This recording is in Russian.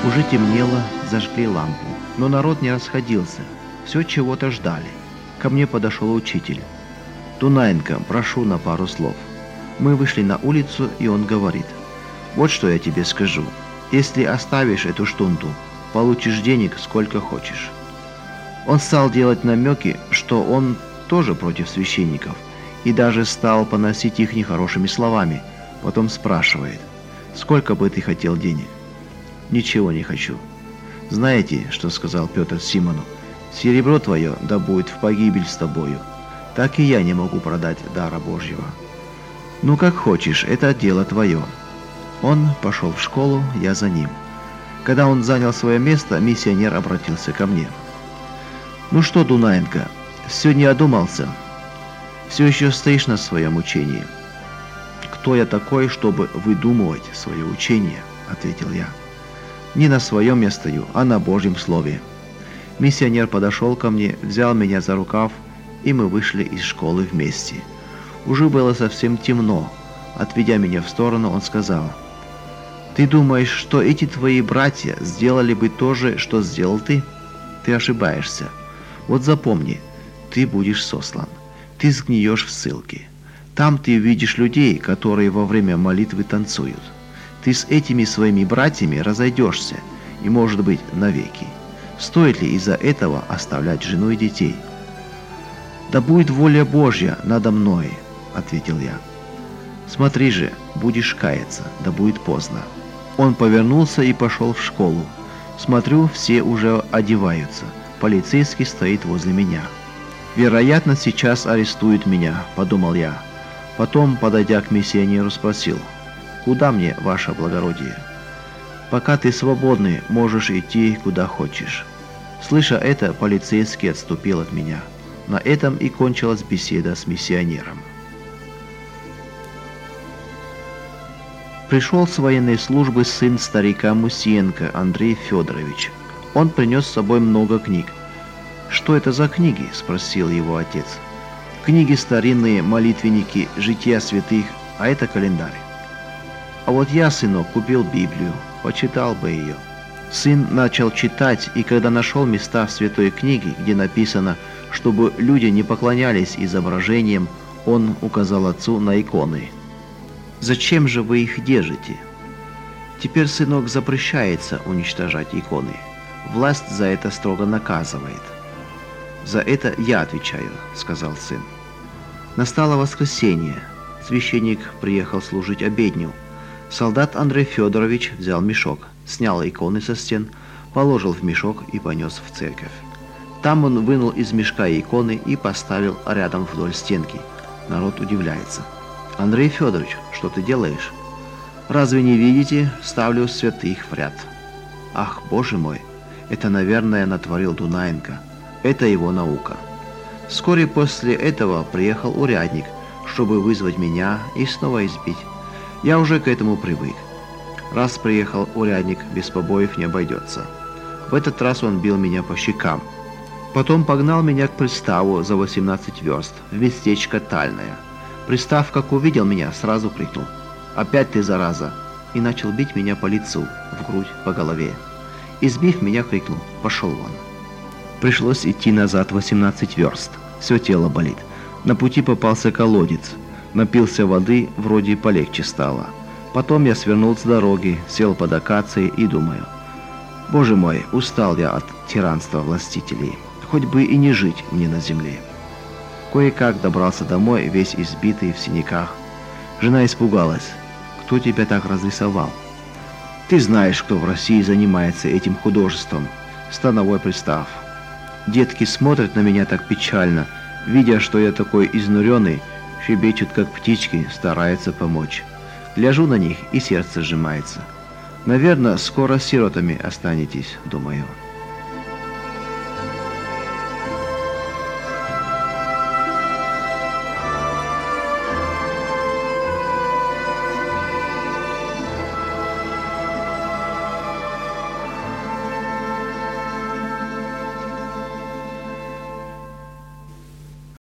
Уже темнело, зажгли лампу, но народ не расходился, все чего-то ждали. Ко мне подошел учитель. «Дунаенко, прошу на пару слов». Мы вышли на улицу, и он говорит: «Вот что я тебе скажу. Если оставишь эту штунду, получишь денег сколько хочешь». Он стал делать намеки, что он тоже против священников, и даже стал поносить их нехорошими словами. Потом спрашивает: «Сколько бы ты хотел денег?» «Ничего не хочу». «Знаете, что сказал Петр Симону? Серебро твое да будет в погибель с тобою. Так и я не могу продать дара Божьего». «Ну, как хочешь, это дело твое». Он пошел в школу, я за ним. Когда он занял свое место, миссионер обратился ко мне. «Ну что, Дунаенко, все не одумался? Все еще стоишь на своем учении?» «Кто я такой, чтобы выдумывать свое учение?» — ответил я. «Не на своем я стою, а на Божьем слове». Миссионер подошел ко мне, взял меня за рукав, и мы вышли из школы вместе. Уже было совсем темно. Отведя меня в сторону, он сказал: «Ты думаешь, что эти твои братья сделали бы то же, что сделал ты? Ты ошибаешься. Вот запомни, ты будешь сослан. Ты сгниешь в ссылке. Там ты увидишь людей, которые во время молитвы танцуют. Ты с этими своими братьями разойдешься, и, может быть, навеки. Стоит ли из-за этого оставлять жену и детей?» «Да будет воля Божья надо мной», — ответил я. «Смотри же, будешь каяться, да будет поздно». Он повернулся и пошел в школу. Смотрю, все уже одеваются. Полицейский стоит возле меня. «Вероятно, сейчас арестуют меня», — подумал я. Потом, подойдя к миссионеру, спросил: «Куда мне, ваше благородие?» «Пока ты свободный, можешь идти куда хочешь». Слыша это, полицейский отступил от меня. На этом и кончилась беседа с миссионером. Пришел с военной службы сын старика Мусиенко, Андрей Федорович. Он принес с собой много книг. «Что это за книги?» – спросил его отец. «Книги старинные, молитвенники, жития святых, а это календарь». «А вот я, сынок, купил Библию, почитал бы ее». Сын начал читать, и когда нашел места в святой книге, где написано, чтобы люди не поклонялись изображениям, он указал отцу на иконы. «Зачем же вы их держите?» «Теперь, сынок, запрещается уничтожать иконы. Власть за это строго наказывает». «За это я отвечаю», — сказал сын. Настало воскресенье. Священник приехал служить обедню. Солдат Андрей Федорович взял мешок, снял иконы со стен, положил в мешок и понес в церковь. Там он вынул из мешка иконы и поставил рядом вдоль стенки. Народ удивляется. «Андрей Федорович, что ты делаешь?» «Разве не видите? Ставлю святых в ряд». «Ах, Боже мой, это, наверное, натворил Дунаенко. Это его наука». Вскоре после этого приехал урядник, чтобы вызвать меня и снова избить. Я уже к этому привык. Раз приехал урядник, без побоев не обойдется. В этот раз он бил меня по щекам. Потом погнал меня к приставу за 18 верст, в местечко Тальное. Пристав, как увидел меня, сразу крикнул: «Опять ты, зараза!» и начал бить меня по лицу, в грудь, по голове. Избив меня, крикнул: «Пошел вон!» Пришлось идти назад 18 верст. Все тело болит. На пути попался колодец. Напился воды, вроде полегче стало. Потом я свернул с дороги, сел под акацией и думаю: «Боже мой, устал я от тиранства властителей. Хоть бы и не жить мне на земле». Кое-как добрался домой, весь избитый, в синяках. Жена испугалась: «Кто тебя так разрисовал?» «Ты знаешь, кто в России занимается этим художеством. Становой пристав». Детки смотрят на меня так печально, видя, что я такой изнуренный, щебечут, как птички, стараются помочь. Гляжу на них, и сердце сжимается. Наверное, скоро сиротами останетесь, думаю.